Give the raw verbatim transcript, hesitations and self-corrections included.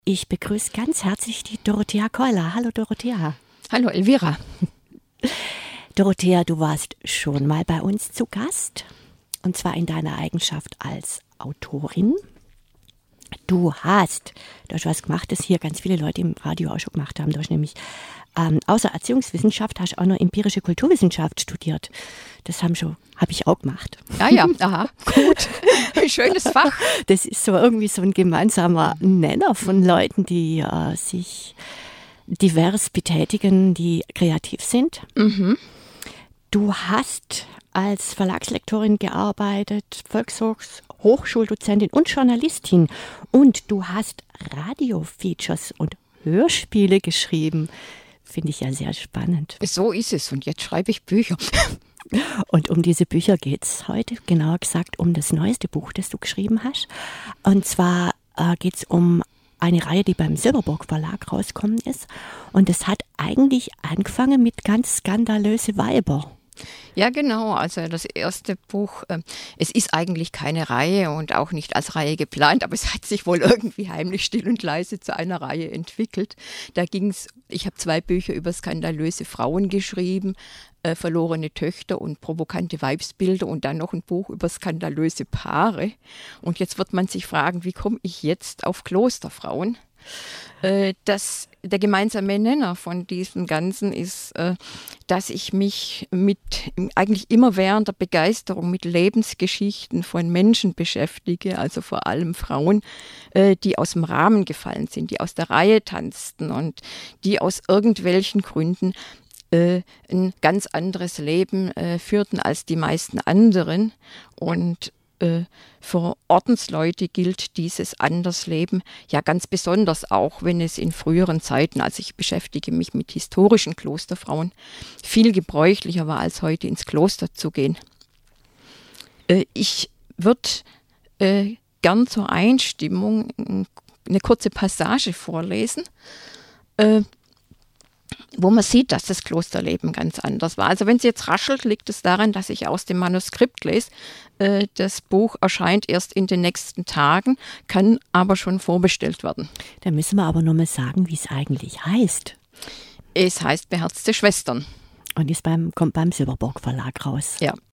Ich begrüße ganz herzlich die Dorothea Keuler. Hallo Dorothea. Hallo Elvira. Dorothea, du warst schon mal bei uns zu Gast, und zwar in deiner Eigenschaft als Autorin. Du hast, du hast was gemacht, das hier ganz viele Leute im Radio auch schon gemacht haben. Du hast nämlich ähm, außer Erziehungswissenschaft hast auch noch empirische Kulturwissenschaft studiert. Das haben schon, habe ich auch gemacht. Ja, ja, aha, gut. Ein schönes Fach. Das ist so irgendwie so ein gemeinsamer Nenner von Leuten, die äh, sich divers betätigen, die kreativ sind. Mhm. Du hast als Verlagslektorin gearbeitet, Volkshochschuldozentin und Journalistin. Und du hast Radiofeatures und Hörspiele geschrieben. Finde ich ja sehr spannend. So ist es. Und jetzt schreibe ich Bücher. Und um diese Bücher geht es heute, genauer gesagt um das neueste Buch, das du geschrieben hast. Und zwar äh, geht es um eine Reihe, die beim Silberburg Verlag rausgekommen ist. Und das hat eigentlich angefangen mit ganz skandalöse Weiber. Ja, genau. Also das erste Buch, äh, es ist eigentlich keine Reihe und auch nicht als Reihe geplant, aber es hat sich wohl irgendwie heimlich still und leise zu einer Reihe entwickelt. Da ging es, ich habe zwei Bücher über skandalöse Frauen geschrieben, äh, verlorene Töchter und provokante Weibsbilder und dann noch ein Buch über skandalöse Paare. Und jetzt wird man sich fragen, wie komme ich jetzt auf Klosterfrauen? Äh, das, der gemeinsame Nenner von diesem Ganzen ist, äh, dass ich mich mit eigentlich immerwährender Begeisterung mit Lebensgeschichten von Menschen beschäftige, also vor allem Frauen, äh, die aus dem Rahmen gefallen sind, die aus der Reihe tanzten und die aus irgendwelchen Gründen äh, ein ganz anderes Leben äh, führten als die meisten anderen. Und für Ordensleute gilt dieses Andersleben ja ganz besonders, auch wenn es in früheren Zeiten, also ich beschäftige mich mit historischen Klosterfrauen, viel gebräuchlicher war, als heute ins Kloster zu gehen. Ich würde äh, gern zur Einstimmung eine kurze Passage vorlesen, äh, wo man sieht, dass das Klosterleben ganz anders war. Also wenn es jetzt raschelt, liegt es daran, dass ich aus dem Manuskript lese. Äh, das Buch erscheint erst in den nächsten Tagen, kann aber schon vorbestellt werden. Da müssen wir aber noch mal sagen, wie es eigentlich heißt. Es heißt Beherzte Schwestern. Und ist beim, kommt beim Silberburg Verlag raus. Ja.